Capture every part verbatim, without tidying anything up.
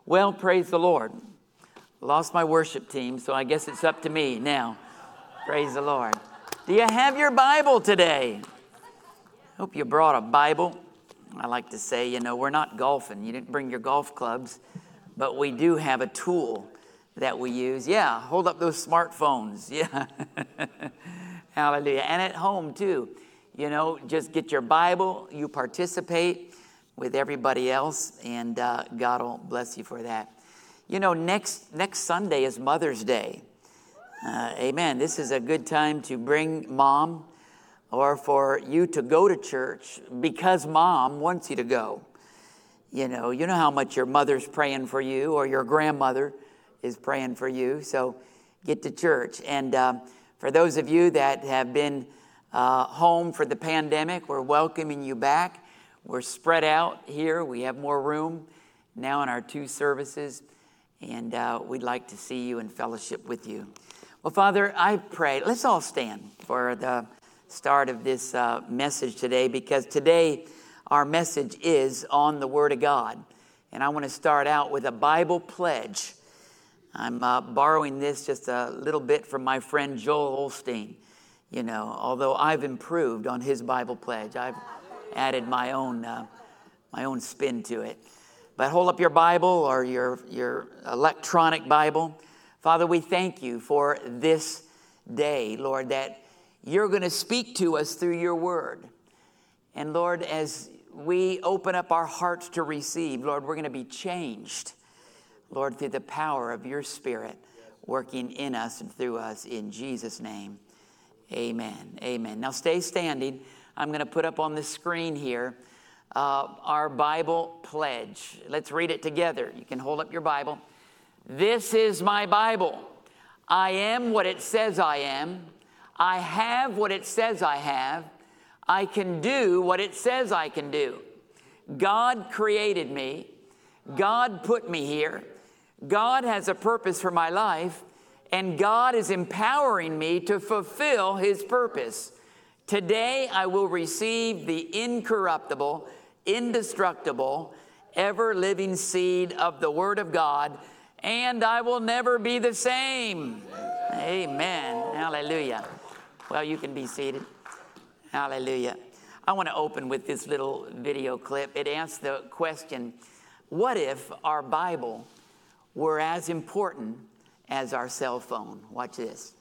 Well, praise the Lord. Lost my worship team, so I guess it's up to me now. Praise the Lord. Do you have your Bible today? Hope you brought a Bible. I like to say, you know, we're not golfing. You didn't bring your golf clubs, but we do have a tool that we use. Yeah, hold up those smartphones. Yeah. Hallelujah. And at home, too. You know, just get your Bible. You participate with everybody else, and uh, God will bless you for that. You know, next next Sunday is Mother's Day. Uh, amen. This is a good time to bring mom, or for you to go to church because mom wants you to go. You know, you know how much your mother's praying for you, or your grandmother is praying for you. So get to church. And uh, for those of you that have been uh, home for the pandemic, we're welcoming you back. We're spread out here. We have more room now in our two services. And uh, we'd like to see you and fellowship with you. Well, Father, I pray. Let's all stand for the start of this uh, message today, because today our message is on the Word of God. And I want to start out with a Bible pledge. I'm uh, borrowing this just a little bit from my friend Joel Osteen. You know, although I've improved on his Bible pledge, I've added my own uh, my own spin to it. But hold up your Bible or your, your electronic Bible. Father, we thank you for this day, Lord, that you're going to speak to us through your word. And Lord, as we open up our hearts to receive, Lord, we're going to be changed, Lord, through the power of your Spirit working in us and through us. In Jesus' name, amen. Amen. Now stay standing. I'm going to put up on the screen here Uh, our Bible pledge. Let's read it together. You can hold up your Bible. This is my Bible. I am what it says I am. I have what it says I have. I can do what it says I can do. God created me. God put me here. God has a purpose for my life, and God is empowering me to fulfill his purpose. Today I will receive the incorruptible, indestructible, ever-living seed of the Word of God, and I will never be the same. Amen. Hallelujah. Well, you can be seated. Hallelujah. I want to open with this little video clip. It asks the question, what if our Bible were as important as our cell phone? Watch this.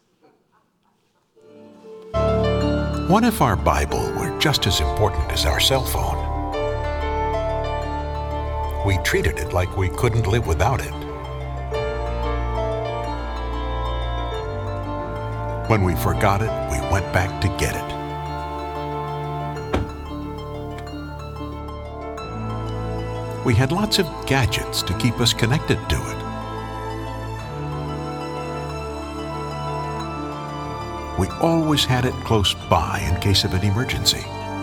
What if our Bible were just as important as our cell phone? We treated it like we couldn't live without it. When we forgot it, we went back to get it. We had lots of gadgets to keep us connected to it. We always had it close by in case of an emergency.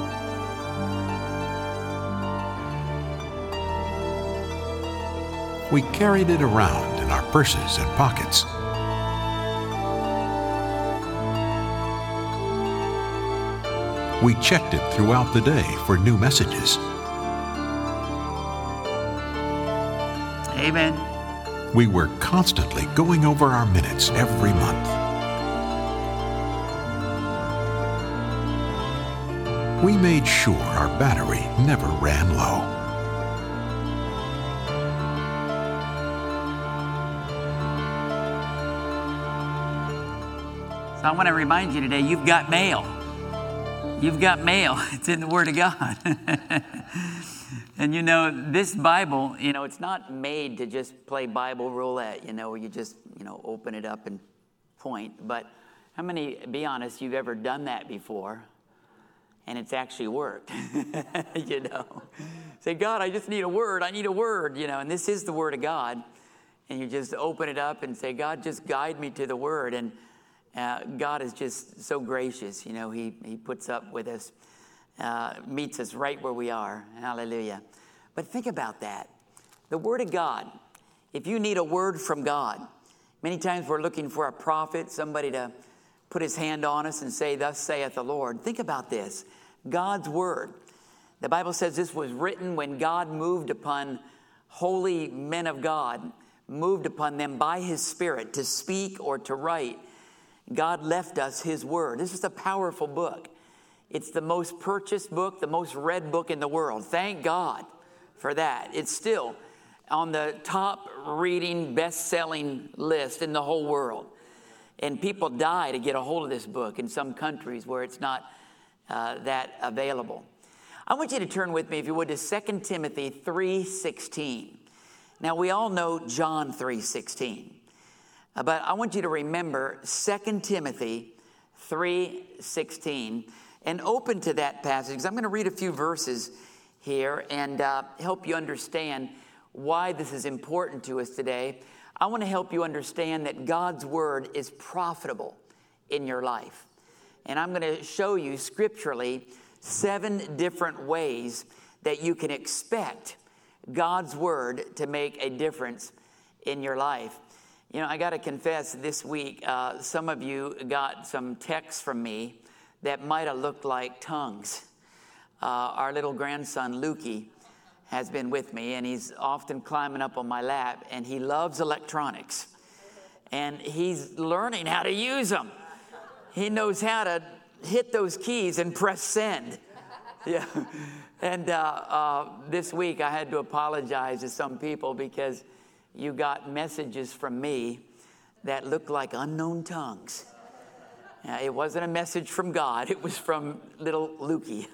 We carried it around in our purses and pockets. We checked it throughout the day for new messages. Amen. We were constantly going over our minutes every month. We made sure our battery never ran low. So I want to remind you today, you've got mail. You've got mail. It's in the Word of God. And you know, this Bible, you know, it's not made to just play Bible roulette, you know, where you just, you know, open it up and point. But how many, be honest, you've ever done that before? And it's actually worked, you know. Say, God, I just need a word. I need a word, you know. And this is the Word of God. And you just open it up and say, God, just guide me to the Word. And uh, God is just so gracious, you know. He He puts up with us, uh, meets us right where we are. Hallelujah. But think about that. The Word of God. If you need a word from God, many times we're looking for a prophet, somebody to put his hand on us and say, thus saith the Lord. Think about this. God's Word. The Bible says this was written when God moved upon holy men of God moved upon them by his Spirit to speak or to write, God left us his word. This is a powerful book. It's the most purchased book, the most read book in the world. Thank God for that. It's still on the top reading, best-selling list in the whole world. And people die to get a hold of this book in some countries where it's not uh, that available. I want you to turn with me, if you would, to Second Timothy three sixteen. Now, we all know John three sixteen. Uh, but I want you to remember Second Timothy three sixteen. And open to that passage, because I'm going to read a few verses here and uh, help you understand why this is important to us today. I want to help you understand that God's word is profitable in your life. And I'm going to show you scripturally seven different ways that you can expect God's word to make a difference in your life. You know, I got to confess, this week, uh, some of you got some texts from me that might have looked like tongues. Uh, our little grandson, Lukey, has been with me, and he's often climbing up on my lap, and he loves electronics. And he's learning how to use them. He knows how to hit those keys and press send. Yeah. And uh, uh, this week I had to apologize to some people because you got messages from me that looked like unknown tongues. Uh, it wasn't a message from God. It was from little Lukey.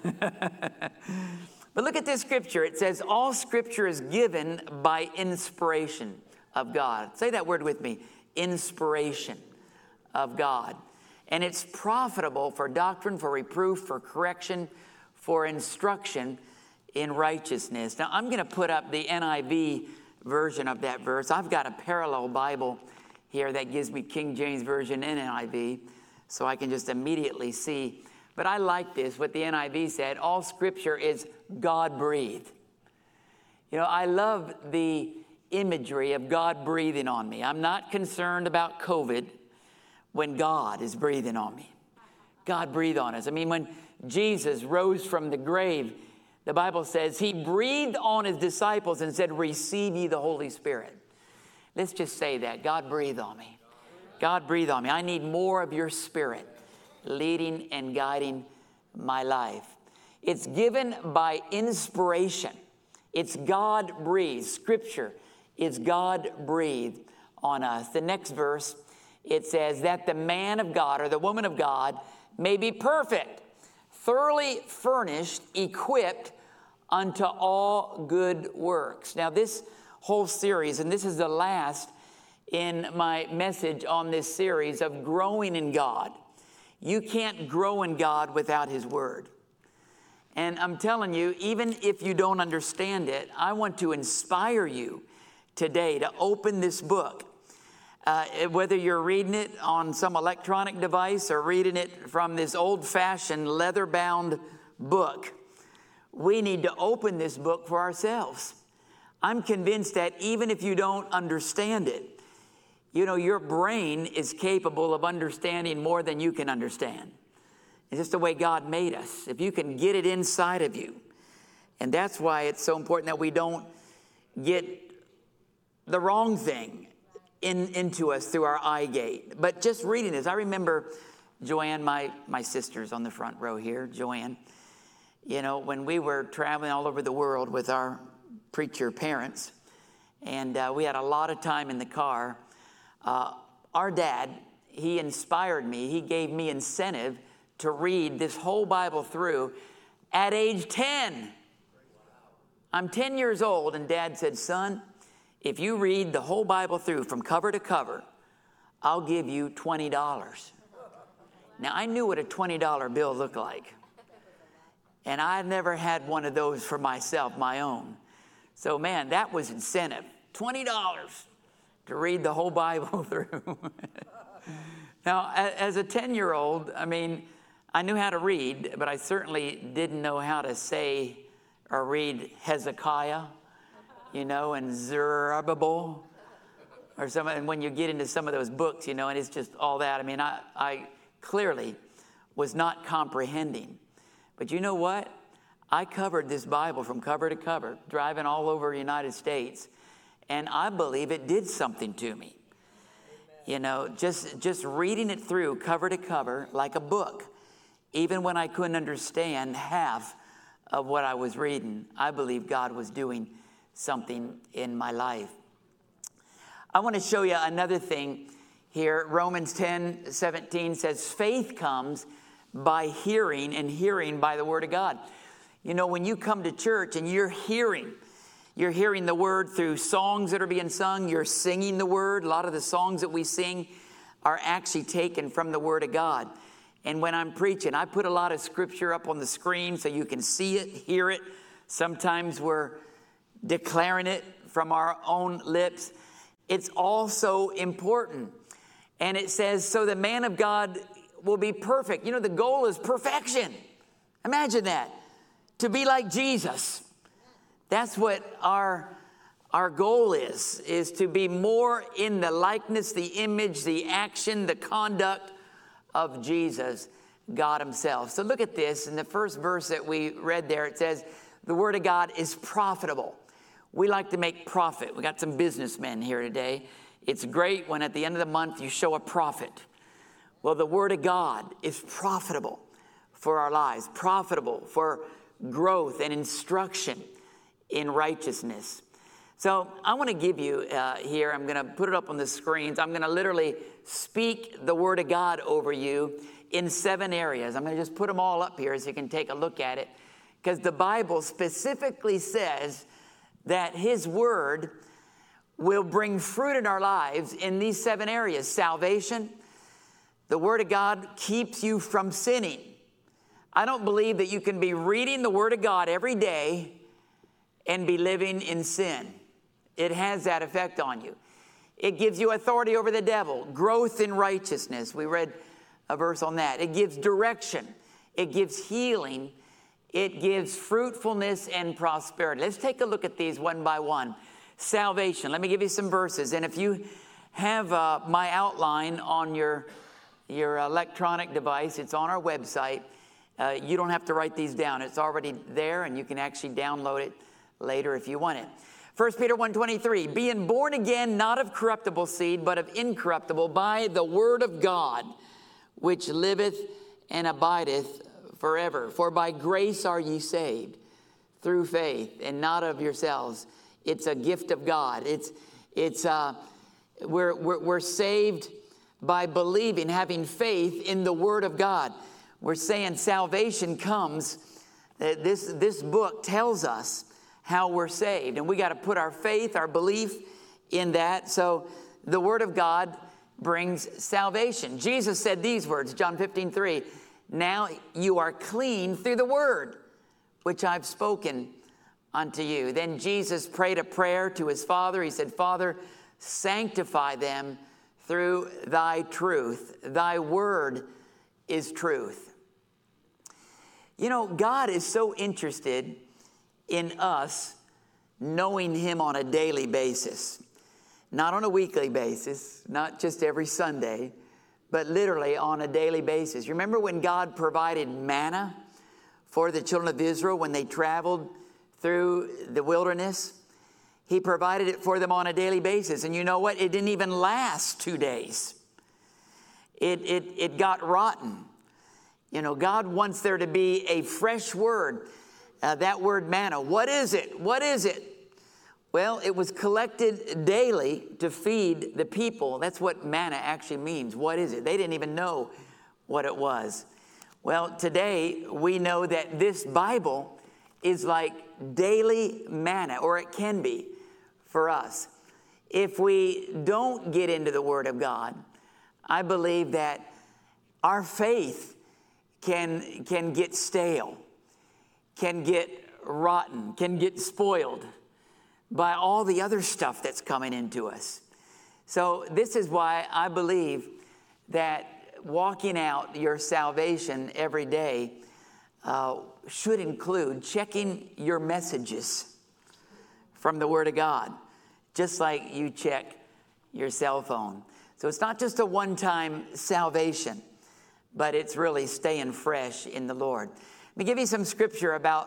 But look at this scripture. It says, all scripture is given by inspiration of God. Say that word with me. Inspiration of God. And it's profitable for doctrine, for reproof, for correction, for instruction in righteousness. Now, I'm going to put up the N I V version of that verse. I've got a parallel Bible here that gives me King James Version and N I V, so I can just immediately see. But I like this, what the N I V said, all scripture is God-breathed. You know, I love the imagery of God breathing on me. I'm not concerned about COVID when God is breathing on me. God breathed on us. I mean, when Jesus rose from the grave, the Bible says he breathed on his disciples and said, receive ye the Holy Spirit. Let's just say that. God breathed on me. God breathe on me. I need more of your Spirit leading and guiding my life. It's given by inspiration. It's God-breathed. Scripture is God-breathed on us. The next verse, it says that the man of God or the woman of God may be perfect, thoroughly furnished, equipped unto all good works. Now, this whole series, and this is the last in my message on this series of growing in God. You can't grow in God without his word. And I'm telling you, even if you don't understand it, I want to inspire you today to open this book. Uh, whether you're reading it on some electronic device or reading it from this old-fashioned leather-bound book, we need to open this book for ourselves. I'm convinced that even if you don't understand it, you know, your brain is capable of understanding more than you can understand. It's just the way God made us. If you can get it inside of you. And that's why it's so important that we don't get the wrong thing in, into us through our eye gate. But just reading this, I remember Joanne, my, my sister's on the front row here, Joanne. You know, when we were traveling all over the world with our preacher parents, and uh, we had a lot of time in the car, Uh, our dad, he inspired me. He gave me incentive to read this whole Bible through at age ten. I'm ten years old, and Dad said, son, if you read the whole Bible through from cover to cover, I'll give you twenty dollars. Now, I knew what a twenty dollar bill looked like, and I've never had one of those for myself, my own. So, man, that was incentive, twenty dollars. To read the whole Bible through. Now, as a ten-year-old, I mean, I knew how to read, but I certainly didn't know how to say or read Hezekiah, you know, and Zerubbabel, or some. And when you get into some of those books, you know, and it's just all that. I mean, I, I clearly was not comprehending. But you know what? I covered this Bible from cover to cover, driving all over the United States, and I believe it did something to me. You know, just, just reading it through cover to cover like a book, even when I couldn't understand half of what I was reading, I believe God was doing something in my life. I want to show you another thing here. Romans ten seventeen says, faith comes by hearing, and hearing by the word of God. You know, when you come to church and you're hearing, you're hearing the word through songs that are being sung, you're singing the word. A lot of the songs that we sing are actually taken from the word of God. And when I'm preaching, I put a lot of scripture up on the screen so you can see it, hear it. Sometimes we're declaring it from our own lips. It's also important. And it says, so the man of God will be perfect. You know, the goal is perfection. Imagine that. To be like Jesus. That's what our, our goal is, is to be more in the likeness, the image, the action, the conduct of Jesus, God himself. So look at this. In the first verse that we read there, it says, the word of God is profitable. We like to make profit. We got some businessmen here today. It's great when at the end of the month you show a profit. Well, the word of God is profitable for our lives, profitable for growth and instruction in righteousness. So I want to give you uh, here, I'm going to put it up on the screens. I'm going to literally speak the word of God over you in seven areas. I'm going to just put them all up here so you can take a look at it. Because the Bible specifically says that his word will bring fruit in our lives in these seven areas. Salvation. The word of God keeps you from sinning. I don't believe that you can be reading the word of God every day and be living in sin. It has that effect on you. It gives you authority over the devil, growth in righteousness. We read a verse on that. It gives direction. It gives healing. It gives fruitfulness and prosperity. Let's take a look at these one by one. Salvation. Let me give you some verses. And if you have uh, my outline on your, your electronic device, it's on our website. Uh, you don't have to write these down. It's already there, and you can actually download it later if you want it. First Peter one twenty-three, being born again, not of corruptible seed, but of incorruptible, by the word of God, which liveth and abideth forever. For by grace are ye saved, through faith, and not of yourselves. It's a gift of God. It's it's uh, we're, we're we're saved by believing, having faith in the word of God. We're saying salvation comes. Uh, this this book tells us how we're saved. And we got to put our faith, our belief in that. So the word of God brings salvation. Jesus said these words, John fifteen three, now you are clean through the word, which I've spoken unto you. Then Jesus prayed a prayer to his Father. He said, Father, sanctify them through thy truth. Thy word is truth. You know, God is so interested in us knowing him on a daily basis, not on a weekly basis, not just every Sunday, but literally on a daily basis. You remember when God provided manna for the children of Israel when they traveled through the wilderness? He provided it for them on a daily basis. And you know what? It didn't even last two days. It, it, it got rotten. You know, God wants there to be a fresh word. Uh, that word manna, what is it? What is it? Well, it was collected daily to feed the people. That's what manna actually means. What is it? They didn't even know what it was. Well, today we know that this Bible is like daily manna, or it can be for us. If we don't get into the Word of God, I believe that our faith can, can get stale, can get rotten, can get spoiled by all the other stuff that's coming into us. So this is why I believe that walking out your salvation every day uh, should include checking your messages from the Word of God, just like you check your cell phone. So it's not just a one-time salvation, but it's really staying fresh in the Lord. Let me give you some scripture about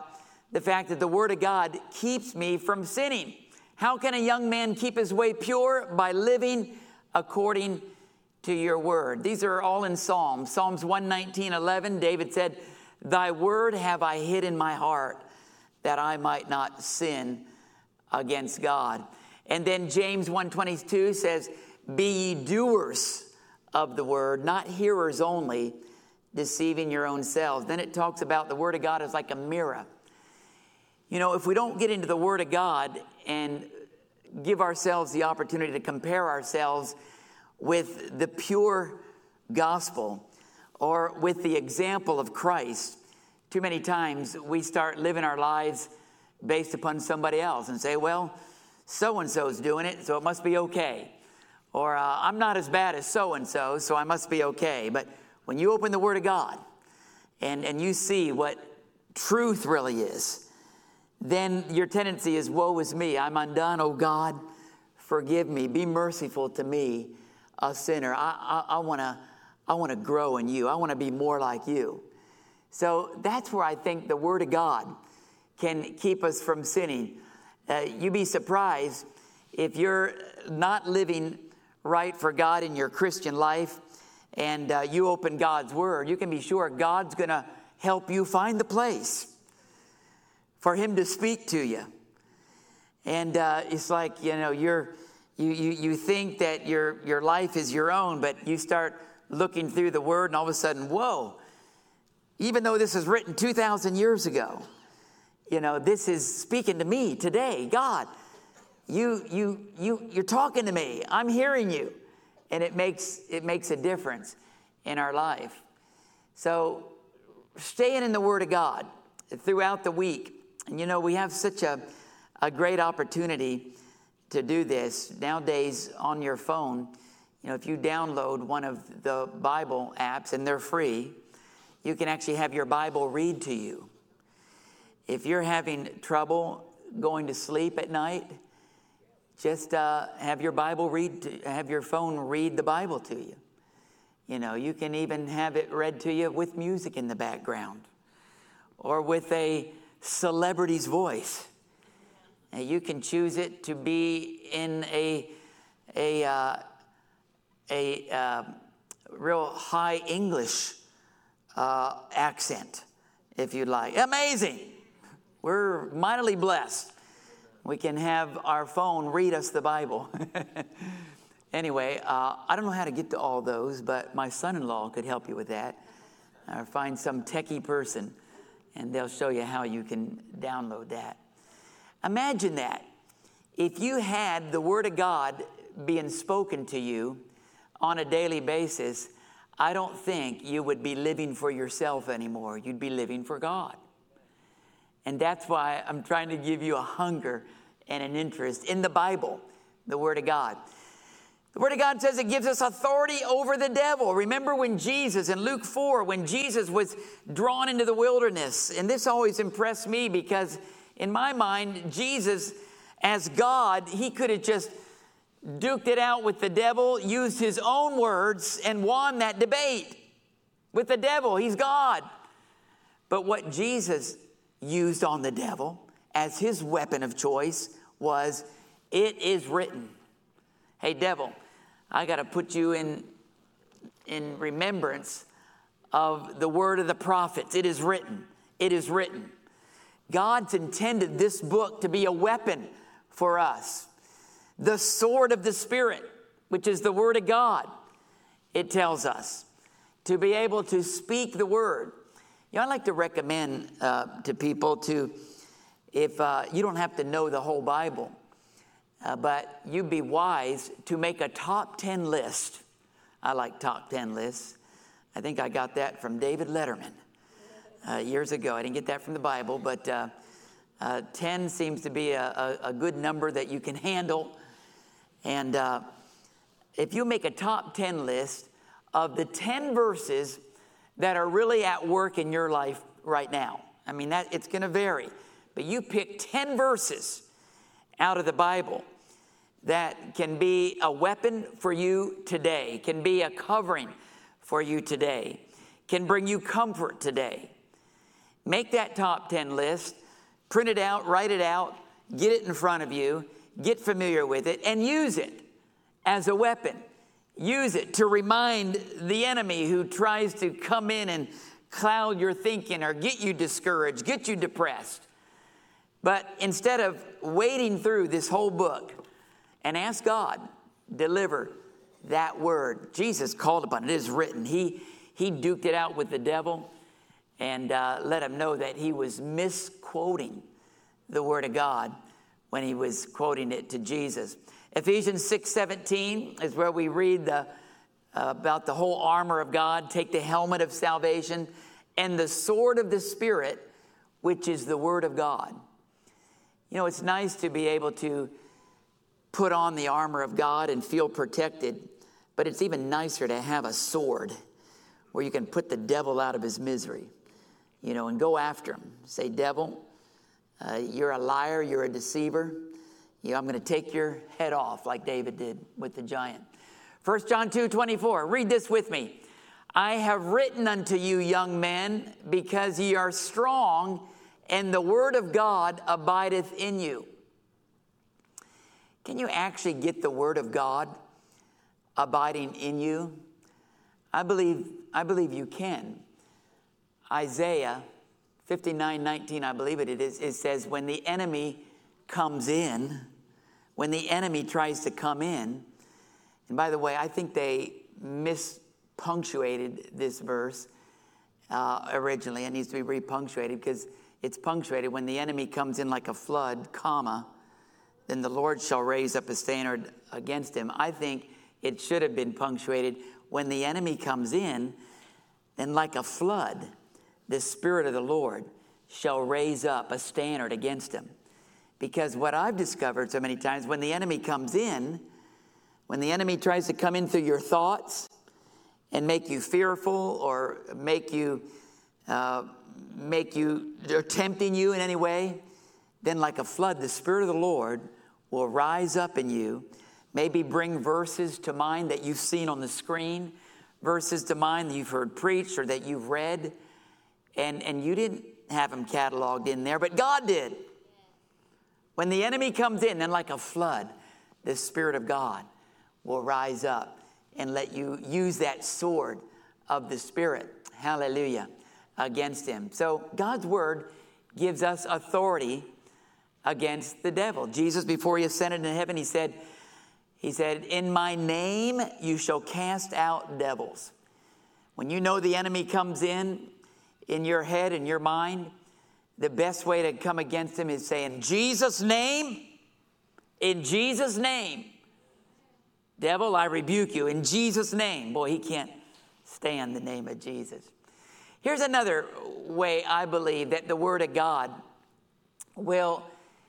the fact that the Word of God keeps me from sinning. How can a young man keep his way pure? By living according to your word. These are all in Psalms. Psalms one nineteen, eleven, David said, thy word have I hid in my heart, that I might not sin against God. And then James one twenty-two says, be ye doers of the word, not hearers only, deceiving your own selves. Then it talks about the word of God as like a mirror. You know, if we don't get into the Word of God and give ourselves the opportunity to compare ourselves with the pure gospel or with the example of Christ, too many times we start living our lives based upon somebody else and say, well, so-and-so's doing it, so it must be okay. Or uh, I'm not as bad as so-and-so, so I must be okay. But when you open the Word of God and, and you see what truth really is, then your tendency is, woe is me, I'm undone, oh God, forgive me, be merciful to me, a sinner. I, I, I want to I want to grow in you. I want to be more like you. So that's where I think the Word of God can keep us from sinning. Uh, you'd be surprised if you're not living right for God in your Christian life and uh, you open God's Word, you can be sure God's going to help you find the place for him to speak to you. And uh, it's like, you know, you're, you, you, you think that your, your life is your own, but you start looking through the Word and all of a sudden, whoa, even though this was written two thousand years ago, you know, this is speaking to me today. God, you, you, you, you're talking to me. I'm hearing you. And it makes, it makes a difference in our life. So staying in the Word of God throughout the week. And you know, we have such a, a great opportunity to do this. Nowadays, on your phone, you know, if you download one of the Bible apps, and they're free, you can actually have your Bible read to you. If you're having trouble going to sleep at night, just uh, have your Bible read, to, have your phone read the Bible to you. You know, you can even have it read to you with music in the background or with a celebrity's voice. And you can choose it to be in a a uh, a uh, real high English uh, accent, if you'd like. Amazing! We're mightily blessed. We can have our phone read us the Bible. Anyway, uh, I don't know how to get to all those, but my son-in-law could help you with that. Or find some techie person, and they'll show you how you can download that. Imagine that. If you had the Word of God being spoken to you on a daily basis, I don't think you would be living for yourself anymore. You'd be living for God. And that's why I'm trying to give you a hunger and an interest in the Bible, the Word of God. The Word of God says it gives us authority over the devil. Remember when Jesus, in Luke four, when Jesus was drawn into the wilderness, and this always impressed me because in my mind, Jesus, as God, he could have just duked it out with the devil, used his own words, and won that debate with the devil. He's God. But what Jesus used on the devil as his weapon of choice was, it is written. Hey, devil, I got to put you in, in remembrance of the word of the prophets. It is written. It is written. God's intended this book to be a weapon for us. The sword of the Spirit, which is the Word of God, it tells us to be able to speak the Word. You know, I like to recommend uh, to people to, if uh, you don't have to know the whole Bible, uh, but you'd be wise to make a top ten list. I like top ten lists. I think I got that from David Letterman uh, years ago. I didn't get that from the Bible, but uh, uh, ten seems to be a, a, a good number that you can handle. And uh, if you make a top ten list of the ten verses that are really at work in your life right now, I mean, that it's going to vary, but you pick ten verses out of the Bible that can be a weapon for you today, can be a covering for you today, can bring you comfort today. Make that top ten list. Print it out, write it out, get it in front of you, get familiar with it, and use it as a weapon. Use it to remind the enemy who tries to come in and cloud your thinking or get you discouraged, get you depressed. But instead of wading through this whole book and ask God, deliver that word. Jesus called upon it. It is written. He, he duked it out with the devil and uh, let him know that he was misquoting the word of God when he was quoting it to Jesus. Ephesians six seventeen is where we read the, uh, about the whole armor of God. Take the helmet of salvation and the sword of the Spirit, which is the word of God. You know, it's nice to be able to put on the armor of God and feel protected, but it's even nicer to have a sword where you can put the devil out of his misery, you know, and go after him. Say, devil, uh, you're a liar, you're a deceiver. You know, I'm going to take your head off like David did with the giant. First John two twenty-four, read this with me. I have written unto you, young men, because ye are strong, and the word of God abideth in you. Can you actually get the word of God abiding in you? I believe, I believe you can. Isaiah fifty-nine nineteen, I believe it is, it says, when the enemy comes in, when the enemy tries to come in, and by the way, I think they mispunctuated this verse uh, originally. It needs to be repunctuated because it's punctuated. When the enemy comes in like a flood, comma, then the Lord shall raise up a standard against him. I think it should have been punctuated. When the enemy comes in, then like a flood, the Spirit of the Lord shall raise up a standard against him. Because what I've discovered so many times, when the enemy comes in, when the enemy tries to come in through your thoughts and make you fearful or make you, uh, make you, or tempting you in any way, then like a flood, the Spirit of the Lord will rise up in you, maybe bring verses to mind that you've seen on the screen, verses to mind that you've heard preached or that you've read, and, and you didn't have them cataloged in there, but God did. When the enemy comes in, then like a flood, the Spirit of God will rise up and let you use that sword of the Spirit, hallelujah, against him. So God's word gives us authority against the devil. Jesus, before he ascended into heaven, he said, he said, in my name you shall cast out devils. When you know the enemy comes in, in your head and your mind, the best way to come against him is say, in Jesus' name, in Jesus' name, devil, I rebuke you. In Jesus' name. Boy, he can't stand the name of Jesus. Here's another way I believe that the Word of God will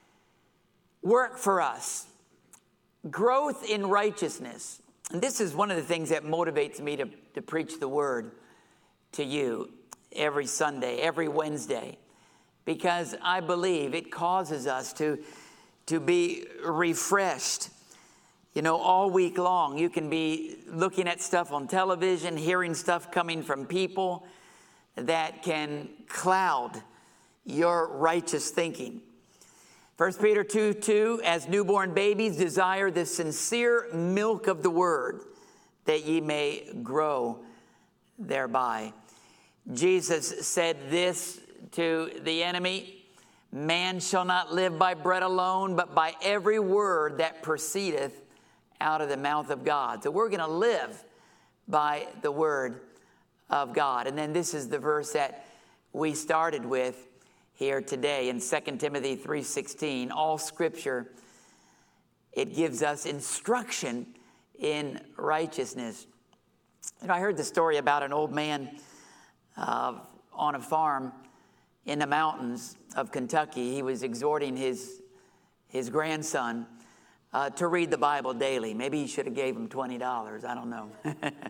work for us. Growth in righteousness. And this is one of the things that motivates me to, to preach the Word to you every Sunday, every Wednesday. Because I believe it causes us to, to be refreshed. You know, all week long, you can be looking at stuff on television, hearing stuff coming from people that can cloud your righteous thinking. First Peter two two, as newborn babies, desire the sincere milk of the word, that ye may grow thereby. Jesus said this to the enemy, man shall not live by bread alone, but by every word that proceedeth out of the mouth of God. So we're going to live by the word of God. And then this is the verse that we started with here today in Second Timothy three sixteen. All scripture, it gives us instruction in righteousness. You know, I heard the story about an old man uh, on a farm in the mountains of Kentucky. He was exhorting his, his grandson uh, to read the Bible daily. Maybe he should have gave him twenty dollars. I don't know.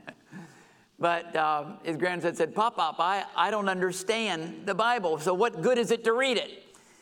But um, his grandson said, Pop, Pop, I, I don't understand the Bible, so what good is it to read it?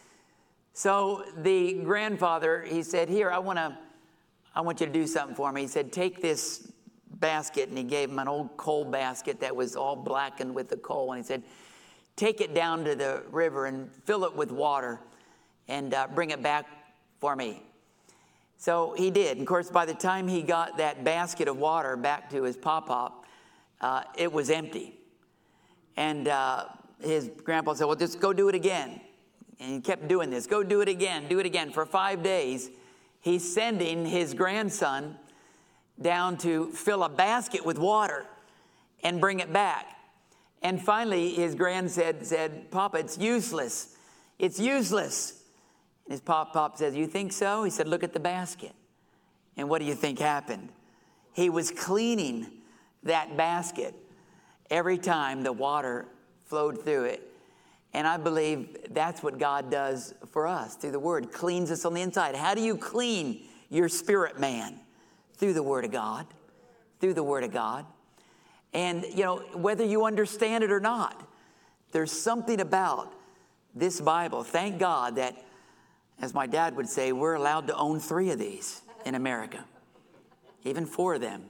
So the grandfather, he said, here, I want to, I want you to do something for me. He said, take this basket, and he gave him an old coal basket that was all blackened with the coal, and he said, take it down to the river and fill it with water and uh, bring it back for me. So he did. And of course, by the time he got that basket of water back to his pop-pop, uh, it was empty. And uh, his grandpa said, well, just go do it again. And he kept doing this. Go do it again, do it again. For five days, he's sending his grandson down to fill a basket with water and bring it back. And finally, his grandson said, Papa, it's useless. It's useless. And his pop pop says, you think so? He said, look at the basket. And what do you think happened? He was cleaning that basket every time the water flowed through it. And I believe that's what God does for us through the Word. Cleans us on the inside. How do you clean your spirit man? Through the Word of God. Through the Word of God. And, you know, whether you understand it or not, there's something about this Bible. Thank God that, as my dad would say, we're allowed to own three of these in America. Even four of them.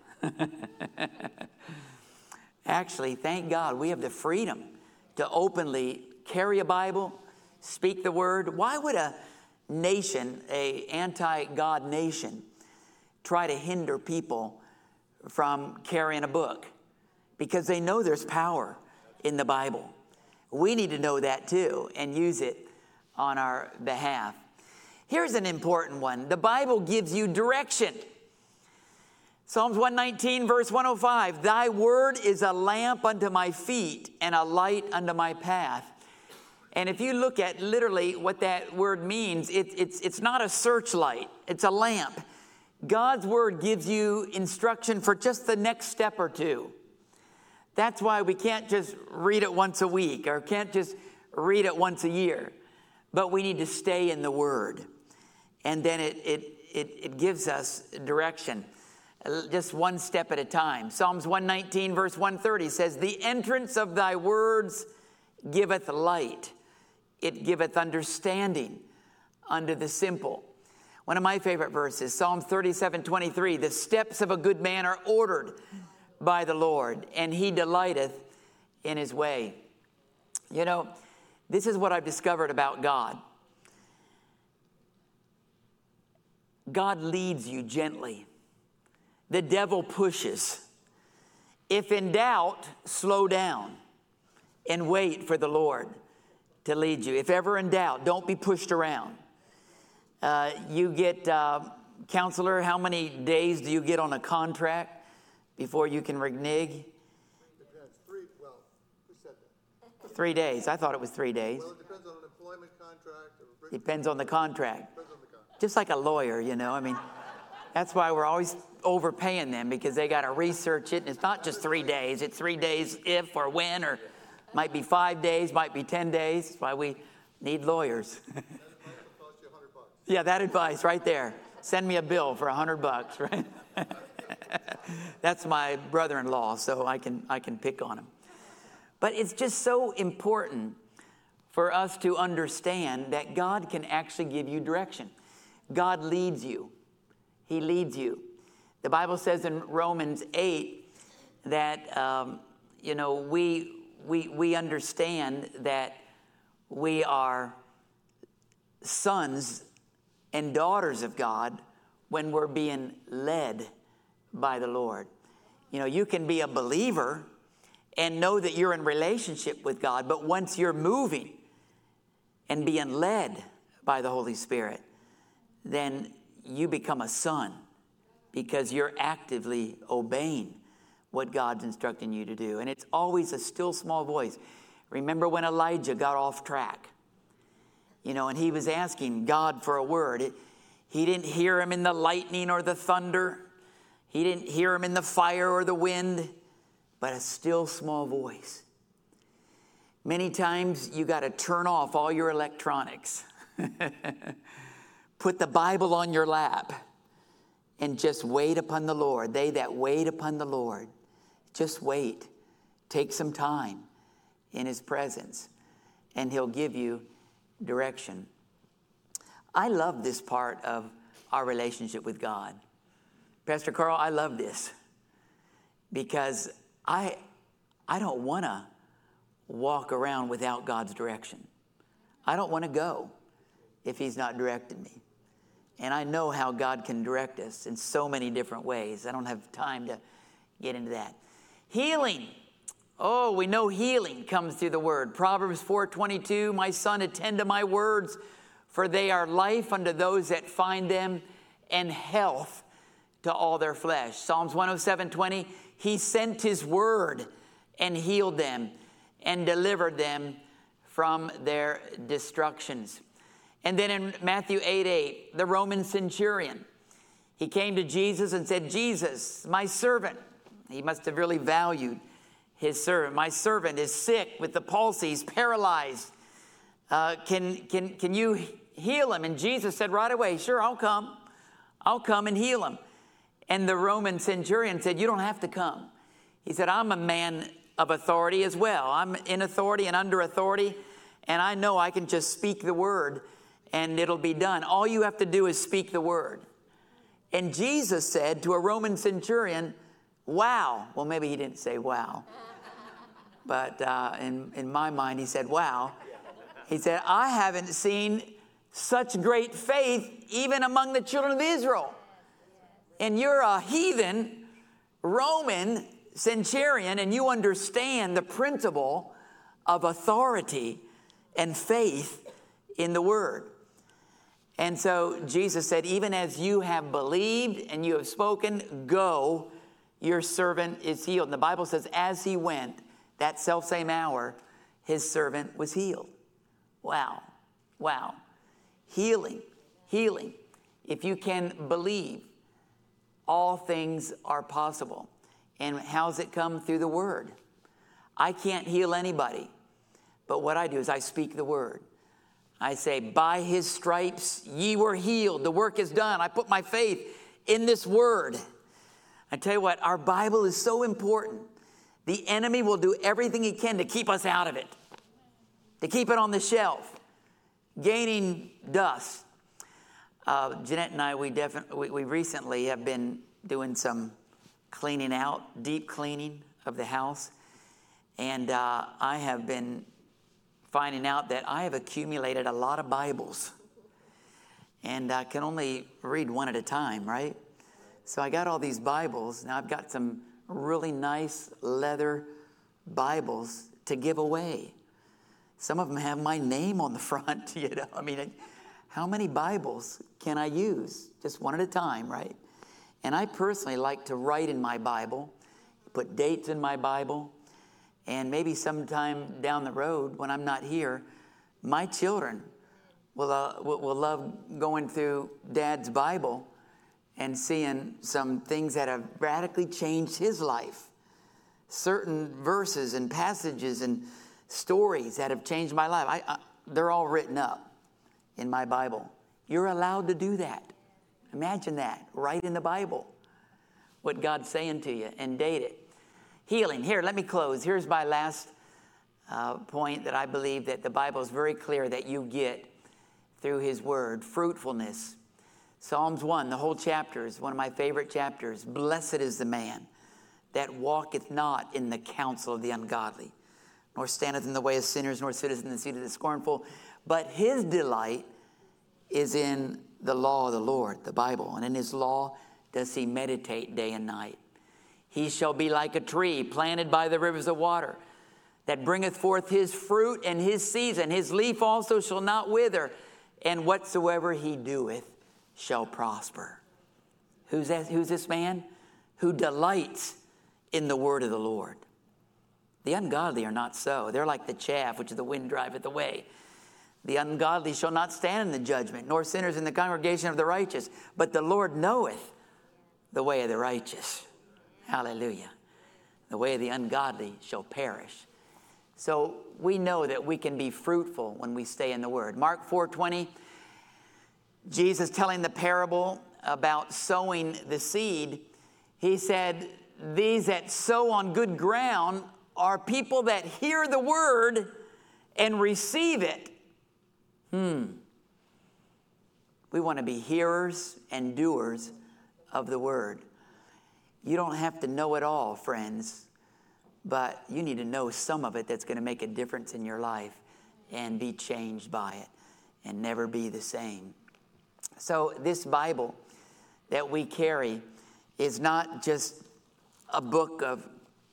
Actually, thank God we have the freedom to openly carry a Bible, speak the Word. Why would a nation, a anti-God nation, try to hinder people from carrying a book? Because they know there's power in the Bible. We need to know that too and use it on our behalf. Here's an important one. The Bible gives you direction. Psalms one nineteen, verse one oh five, thy word is a lamp unto my feet and a light unto my path. And if you look at literally what that word means, it, it's, it's not a searchlight, it's a lamp. God's word gives you instruction for just the next step or two. That's why we can't just read it once a week or can't just read it once a year, but we need to stay in the word. And then it, it, it, it gives us direction. Just one step at a time. Psalms one nineteen, verse one thirty says, the entrance of thy words giveth light. It giveth understanding unto the simple. One of my favorite verses, Psalm thirty-seven twenty-three, the steps of a good man are ordered by the Lord, and he delighteth in his way. You know, this is what I've discovered about God. God leads you gently. The devil pushes. If in doubt, slow down and wait for the Lord to lead you. If ever in doubt, don't be pushed around. Uh, you get, uh, counselor, how many days do you get on a contract before you can renege? Depends. Three, well, who said that? Three days. I thought it was three days. Well, it depends on an employment contract. Or Depends on the contract. Depends on the contract. Just like a lawyer, you know. I mean, that's why we're always overpaying them, because they got to research it. And it's not just three days. It's three days if or when, or might be five days, might be ten days. That's why we need lawyers. That advice will cost you a hundred bucks. Yeah, that advice right there. Send me a bill for a hundred bucks, right? That's my brother-in-law, so I can I can pick on him. But it's just so important for us to understand that God can actually give you direction. God leads you. He leads you. The Bible says in Romans eight that um, you know we we we understand that we are sons and daughters of God when we're being led by the Lord. You know, you can be a believer and know that you're in relationship with God, but once you're moving and being led by the Holy Spirit, then you become a son because you're actively obeying what God's instructing you to do. And it's always a still small voice. Remember when Elijah got off track, you know, and he was asking God for a word. It, he didn't hear him in the lightning or the thunder. He didn't hear him in the fire or the wind, but a still small voice. Many times you got to turn off all your electronics. Put the Bible on your lap and just wait upon the Lord. They that wait upon the Lord, just wait. Take some time in his presence, and he'll give you direction. I love this part of our relationship with God. Pastor Carl, I love this because I, I don't want to walk around without God's direction. I don't want to go if he's not directed me. And I know how God can direct us in so many different ways. I don't have time to get into that. Healing. Oh, we know healing comes through the word. Proverbs four twenty-two, my son, attend to my words, for they are life unto those that find them, and health to all their flesh. Psalms one oh seven twenty, he sent his word and healed them and delivered them from their destructions. And then in Matthew eight eight, the Roman centurion, he came to Jesus and said, Jesus, my servant, he must have really valued his servant. My servant is sick with the palsy, he's paralyzed. Uh, can, can, can you heal him? And Jesus said right away, sure, I'll come. I'll come and heal him. And the Roman centurion said, you don't have to come. He said, I'm a man of authority as well. I'm in authority and under authority, and I know I can just speak the word and it'll be done. All you have to do is speak the word. And Jesus said to a Roman centurion, wow. Well, maybe he didn't say wow. But uh, in, in my mind, he said, wow. He said, I haven't seen such great faith even among the children of Israel. And you're a heathen Roman centurion, and you understand the principle of authority and faith in the word. And so Jesus said, even as you have believed and you have spoken, go, your servant is healed. And the Bible says, as he went, that selfsame hour, his servant was healed. Wow. Wow. Healing. Healing. If you can believe, all things are possible. And how's it come? Through the word. I can't heal anybody. But what I do is I speak the word. I say, by his stripes ye were healed. The work is done. I put my faith in this word. I tell you what, our Bible is so important. The enemy will do everything he can to keep us out of it, to keep it on the shelf, gaining dust. Uh, Jeanette and I, we definitely, we, we recently have been doing some cleaning out, deep cleaning of the house. And uh, I have been finding out that I have accumulated a lot of Bibles. And I can only read one at a time, right? So I got all these Bibles. Now I've got some really nice leather Bibles to give away. Some of them have my name on the front, you know. I mean, how many Bibles can I use? Just one at a time, right? And I personally like to write in my Bible, put dates in my Bible, and maybe sometime down the road when I'm not here, my children will, uh, will, will love going through Dad's Bible and seeing some things that have radically changed his life. Certain verses and passages and stories that have changed my life. I, I, they're all written up in my Bible. You're allowed to do that. Imagine that. Write in the Bible what God's saying to you and date it. Healing. Here, let me close. Here's my last uh, point that I believe that the Bible is very clear that you get through his word. Fruitfulness. Psalms one, the whole chapter is one of my favorite chapters. Blessed is the man that walketh not in the counsel of the ungodly, nor standeth in the way of sinners, nor sitteth in the seat of the scornful. But his delight is in the law of the Lord, the Bible. And in his law does he meditate day and night. He shall be like a tree planted by the rivers of water, that bringeth forth his fruit in his season. His leaf also shall not wither, and whatsoever he doeth shall prosper. Who's that? Who's this man? Who delights in the word of the Lord. The ungodly are not so. They're like the chaff which the wind driveth away. The ungodly shall not stand in the judgment, nor sinners in the congregation of the righteous. But the Lord knoweth the way of the righteous. Hallelujah. The way of the ungodly shall perish. So we know that we can be fruitful when we stay in the word. Mark four twenty, Jesus telling the parable about sowing the seed, he said, these that sow on good ground are people that hear the word and receive it. Hmm. We want to be hearers and doers of the word. You don't have to know it all, friends, but you need to know some of it that's going to make a difference in your life and be changed by it. and never be the same. So this Bible that we carry is not just a book of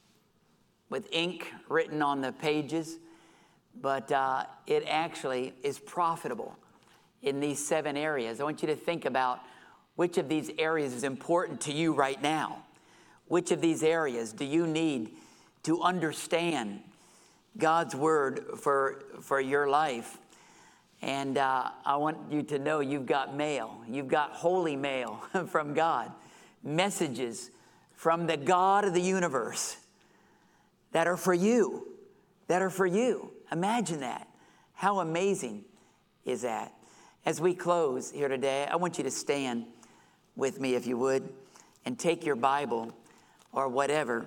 with ink written on the pages, but uh, it actually is profitable in these seven areas. I want you to think about which of these areas is important to you right now. Which of these areas do you need to understand God's word for, for your life? And uh, I want you to know you've got mail. You've got holy mail from God. Messages from the God of the universe that are for you. That are for you. Imagine that. How amazing is that? As we close here today, I want you to stand with me, if you would, and take your Bible or whatever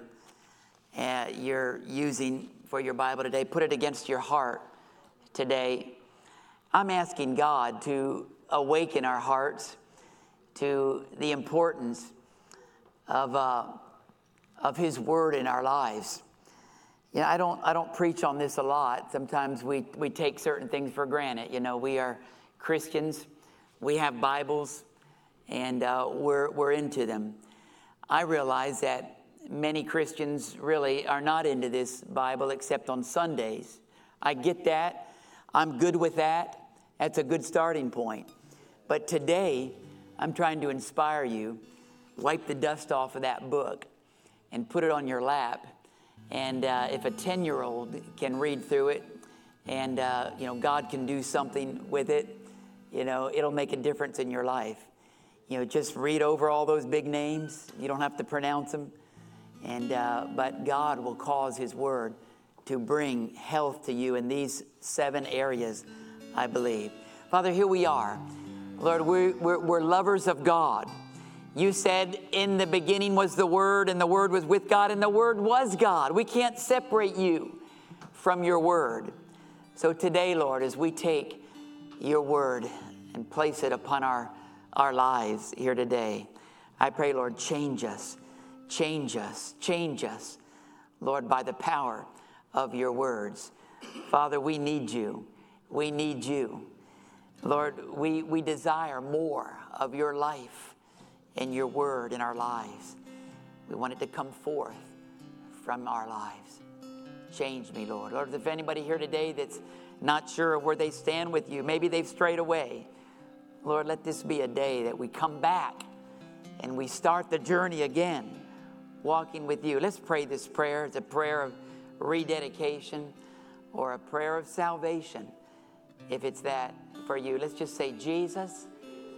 uh, you're using for your Bible today. Put it against your heart today. I'm asking God to awaken our hearts to the importance of uh, of His Word in our lives. You know, I don't I don't preach on this a lot. Sometimes we we take certain things for granted. You know, we are Christians. We have Bibles, and uh, we're we're into them. I realize that many Christians really are not into this Bible except on Sundays. I get that. I'm good with that. That's a good starting point. But today, I'm trying to inspire you. Wipe the dust off of that book and put it on your lap. And uh, if a ten-year-old can read through it and, uh, you know, God can do something with it, you know, it'll make a difference in your life. You know, just read over all those big names. You don't have to pronounce them. And uh, but God will cause His Word to bring health to you in these seven areas, I believe. Father, here we are. Lord, we're, we're, we're lovers of God. You said in the beginning was the Word, and the Word was with God, and the Word was God. We can't separate you from your Word. So today, Lord, as we take your Word and place it upon our, our lives here today, I pray, Lord, change us, change us, change us, Lord, by the power of your words. Father, we need you. We need you. Lord, we, we desire more of your life and your word in our lives. We want it to come forth from our lives. Change me, Lord. Lord, if anybody here today that's not sure of where they stand with you, maybe they've strayed away, Lord, let this be a day that we come back and we start the journey again, walking with you. Let's pray this prayer. It's a prayer of rededication or a prayer of salvation. If it's that for you, let's just say, Jesus,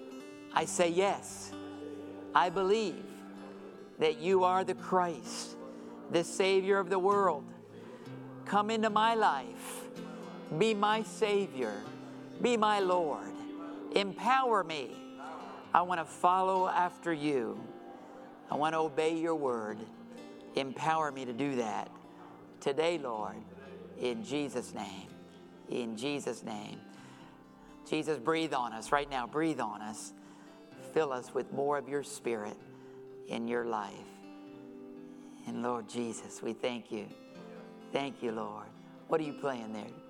I say yes. I believe that you are the Christ, the Savior of the world. Come into my life. Be my Savior. Be my Lord. Empower me. I want to follow after you. I want to obey your word. Empower me to do that today, Lord, in Jesus' name. In Jesus' name. Jesus, breathe on us right now. Breathe on us. Fill us with more of your Spirit in your life. And Lord Jesus, we thank you. Thank you, Lord. What are you playing there?